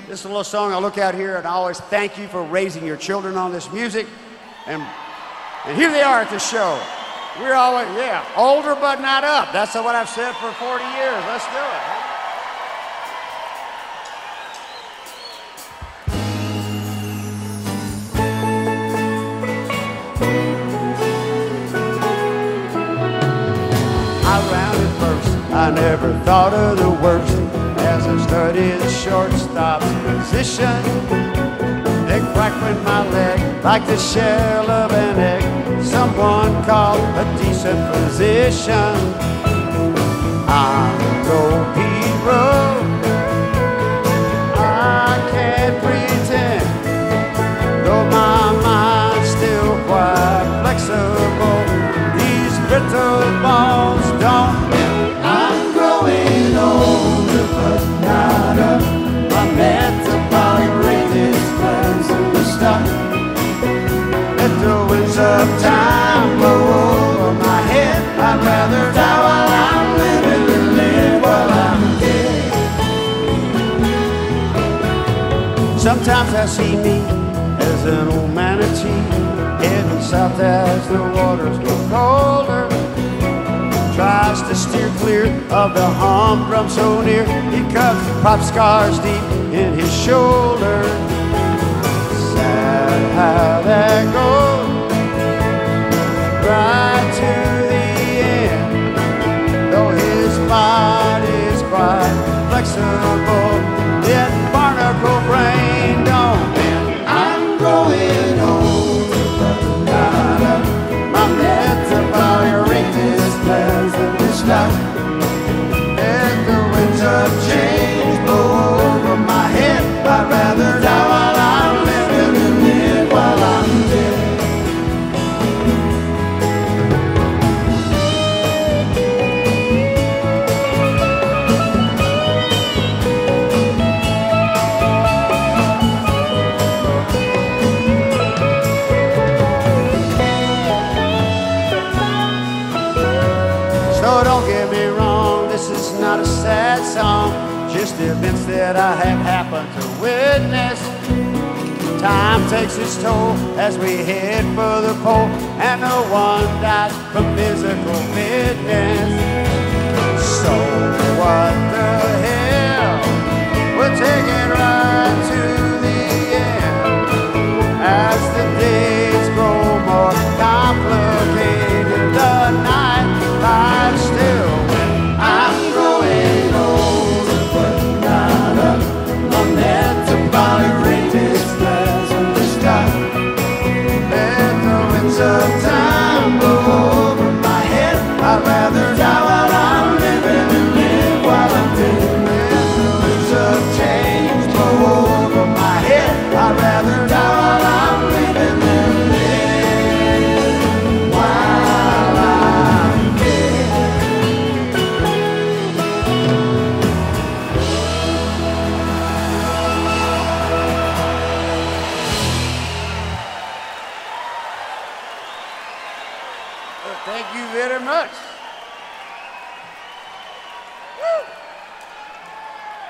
This is a little song. I look out here and I always thank you for raising your children on this music. And here they are at the show. We're always, yeah, older but not up. That's what I've said for 40 years. Let's do it. I rounded first. I never thought of the worst as I studied the shortstop's position. They cracked in my leg like the shell of an egg. Someone called a decent physician. I'm no hero. I can't pretend, though my mind's still quite flexible. These brittle bones don't bend. I'm growing older, but not up. My metabolic rate is pleasant to stop. Let the winds of time blow over my head. I'd rather die while I'm living than live while I'm dead. Sometimes I see me as an old manatee heading south as the waters grow colder. Tries to steer clear of the humdrum so near. He cuts pop scars deep in his shoulder. Sad how that goes, right to the end. Though his body's quite flexible, yet barnacle brain don't bend. I'm growing older, but not up. My metabolic rate is pleasant to stop. And the winds of change blow over my head. I'd rather die while I'm living than live while I'm dead. So don't get me wrong, this is not a sad song, just events that I have happened to witness. Time takes its toll as we head for the pole, and no one dies from physical fitness. So what the hell, we'll take it right to the end. As the days grow more complicated, the night lies still. I'm growing older, but not up. My metabolic rate is pleasant to stop. Let the winds of time blow over my head. I'd rather die while I'm living than live while I'm dead. Let the winds of change blow over my head. I'd rather die while I'm living than live while I'm dead. Thank you very much.